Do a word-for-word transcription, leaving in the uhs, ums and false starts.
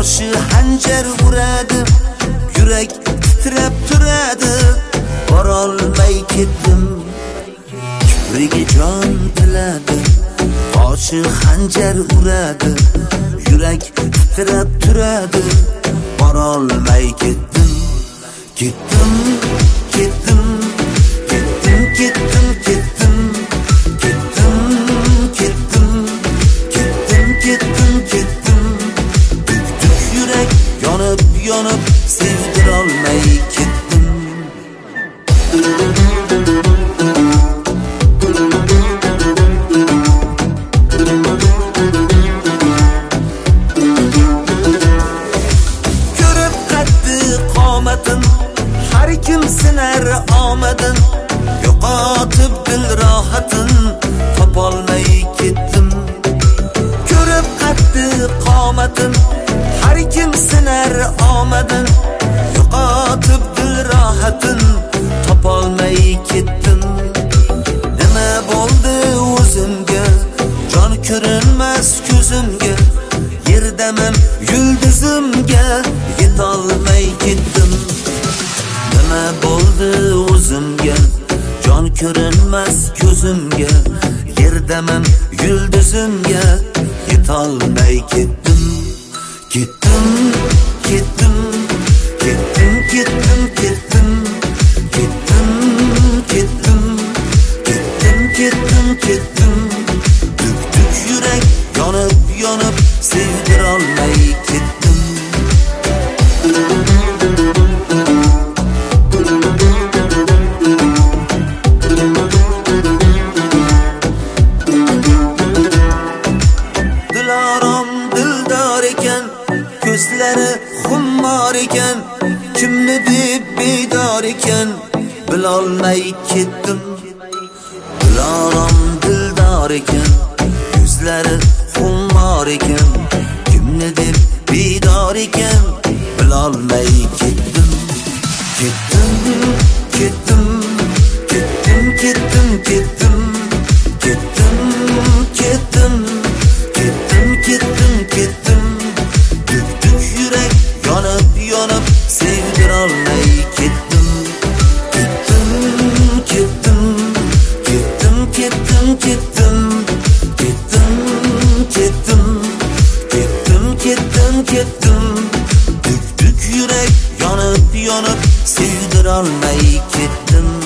boshi hanjar uradi, yurak titrab turadi. Borolmay ketdim, kipriga jon tiladi. Boshi hanjar uradi, yurak titrab turadi. Borolmay ketdim, ketdim, ketdim, ketdim, ketdim, ketdim, ketdim, ketdim, ketdim, ketdim, ketdim. Duk duk yurak yonib yonib sevdirolmay ketdim. Ko'rib qaddi qomatin, har kim sinar omadin. Yo'qotib dil rohatin, topolmay ketdim. Ko'rib qaddi qomatin, har kim sinar omadin. Yo'qotib dil rohatin, topolmay ketdim. Nima bo'ldi o'zimga, jon ko'rinmas ko'zimga. Yerdaman yulduzimga, yetolmay ketdim. Nima bo'ldi o'zimga, jon ko'rinmas ko'zimga. Yerdaman yulduzimga, yetolmay ketdim. Ketdim, ketdim, ketdim, ketdim, ketdim, ketdim, ketdim, ketdim, ketdim, ketdim. Duk duk yurak yonib yonib sevdirolmay ketdim. Dilorom dildor ekan, ko'zlari xummor ekan. Kimni deb bedor ekan, bilolmay ketdim. Dilorom dildor ekan, ko'zlari xummor ekan. Kimni deb bedor ekan, bilolmay ketdim. Ketdim, ketdim, ketdim, ketdim, ketdim, ketdim, ketdim, ketdim, ketdim, ketdim. Duk duk yurak yonib yonib sevdirolmay ketdim. Ketdim, ketdim, ketdim, ketdim, ketdim, ketdim, ketdim, ketdim, ketdim, ketdim. Duk duk yurak yonib yonib sevdirolmay ketdim.